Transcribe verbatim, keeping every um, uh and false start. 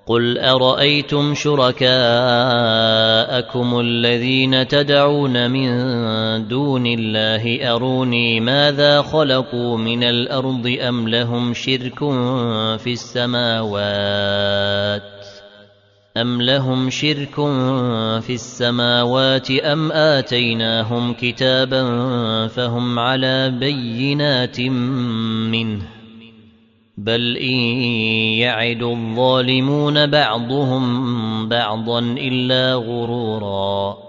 قل أرأيتم شركاءكم الذين تدعون من دون الله أروني ماذا خلقوا من الأرض أم لهم شرك في السماوات أم لهم شرك في السماوات أم آتيناهم كتابا فهم على بينات منه بل إن يعد الظالمون بعضهم بعضا إلا غرورا